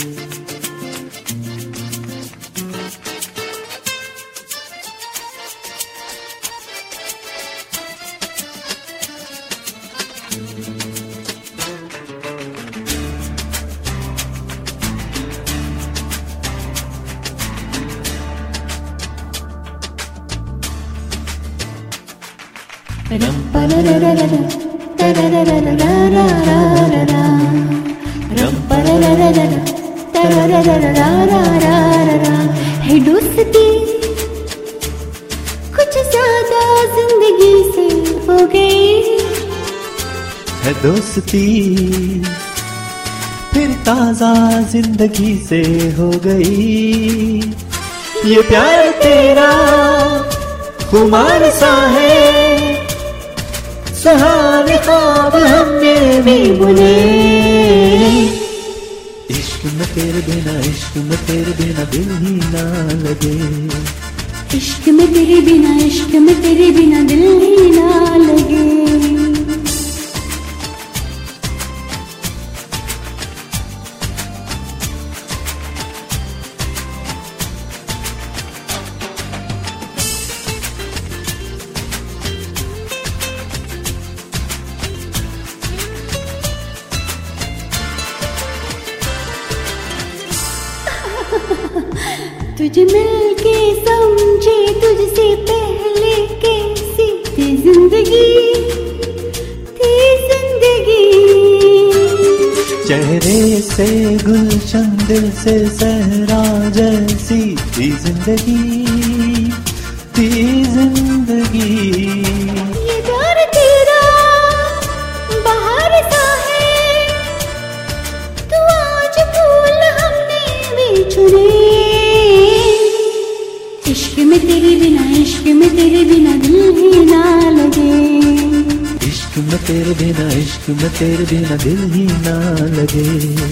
है दोस्ती कुछ ज्यादा जिंदगी से हो गई, है दोस्ती फिर ताजा जिंदगी से हो गई। ये प्यार तेरा खुमार सा है, सुहाने ख्वाब हमने भी बुने। इश्क में तेरे बिना, इश्क में तेरे बिना दिल ही ना लगे। इश्क में तेरे बिना, इश्क में तेरे बिना दिल ही ना लगे। तुझे मिलके समझे तुझसे पहले कैसी थी जिंदगी, थी जिंदगी। चेहरे से गुलशन दिल से सहरा जैसी थी जिंदगी, थी जिंदगी। ये प्यार तेरा बाहर सा है, तू आज फूल हमने भी चुने। इश्क में तेरे बिना, इश्क में तेरे बिना दिल ही ना लगे। इश्क में तेरे बिना, इश्क में तेरे बिना दिल ही ना लगे।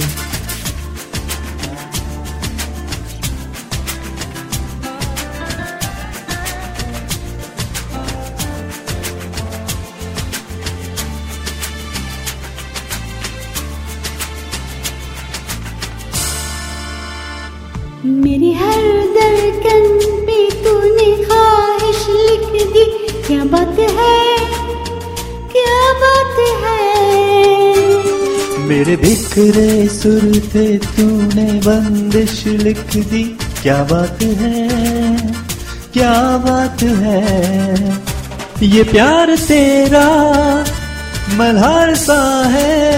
मेरी हर धड़कन पे तूने ख्वाहिश लिख दी, क्या बात है, क्या बात है। मेरे बिखरे सुर थे तूने बंदिश लिख दी, क्या बात है, क्या बात है। ये प्यार तेरा मल्हार सा है,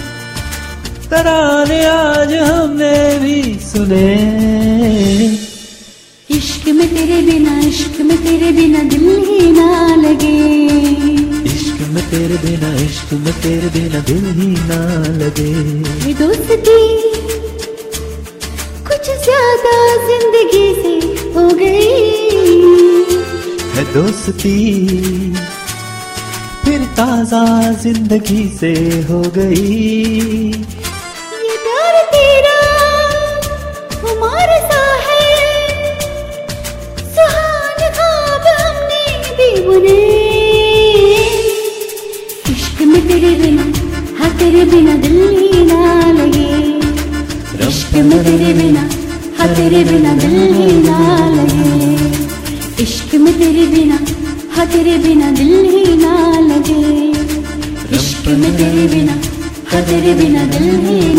तराने आज हमने भी सुने। इश्क में तेरे बिना, इश्क में तेरे बिना दिल ही ना लगे। इश्क में तेरे बिना, इश्क में तेरे बिना दिल ही ना लगे। ये दोस्ती कुछ ज्यादा जिंदगी से हो गई, है दोस्ती फिर ताजा जिंदगी से हो गई। इश्क में तेरे बिना, हाँ तेरे बिना दिल ही ना लगे। इश्क में तेरे बिना, हाँ तेरे बिना दिल ही ना लगे। इश्क में तेरे बिना, हाँ तेरे बिना दिल ही ना लगे। इश्क में तेरे बिना, हाँ तेरे बिना दिल ही